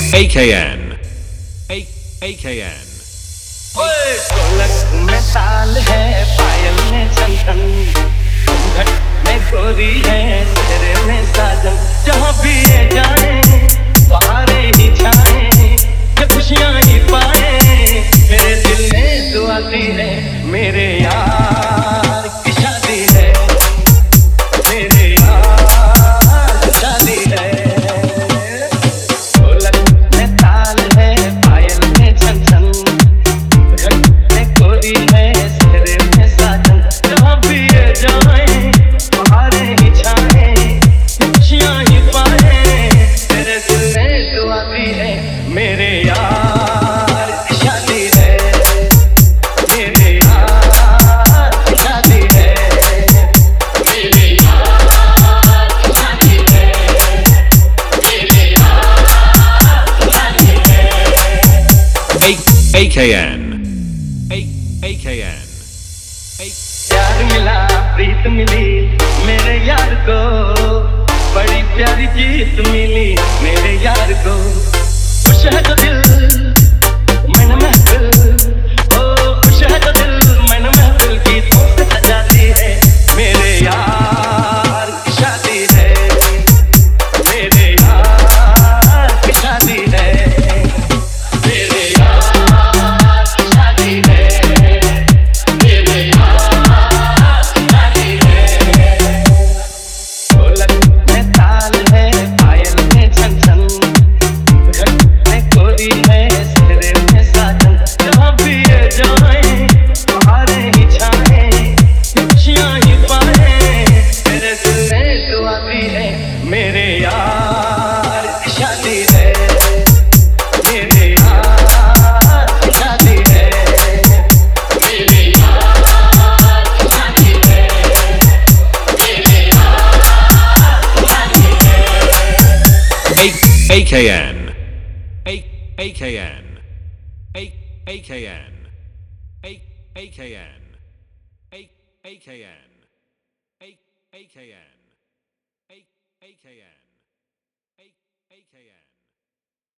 AKN. AKN. ढोलक में ताल है, पायल में छन, घूंघट में गोरी है, तेरे में साजन। जहाँ भी ये जाए बहारे ही छाए, ये खुशियाँ ही पाए, मेरे दिल में तो आती है। मेरे यार की शादी है, मेरे यार की शादी है। ढोलक में ताल है, पायल में छन छन, है तेरे में साजन। जहाँ भी ये जाए बहारे ही छाए, खुशियाँ ही पाए, तेरे दिल में तो आती है। मेरे यार की शादी है, मेरे यार की शादी है, मेरे यार की शादी है, मेरे यार की शादी है। AKN. AKN. प्यार मिला, प्रीत मिली मेरे यार को, बड़ी प्यारी जीत मिली मेरे यार को। खुश है तो दिल मन महफिल, ओ खुश है तो दिल मन महफिल, गीतों से सजाती है। मेरे यार की शादी है, मेरे यार की शादी है, मेरे यार की शादी है। मेरे यार की शादी है, मेरे यार की शादी है, मेरे यार की शादी है, मेरे यार की शादी है। AKN. AKN. AKN. AKN. AKN. AKN. AKN. AKN.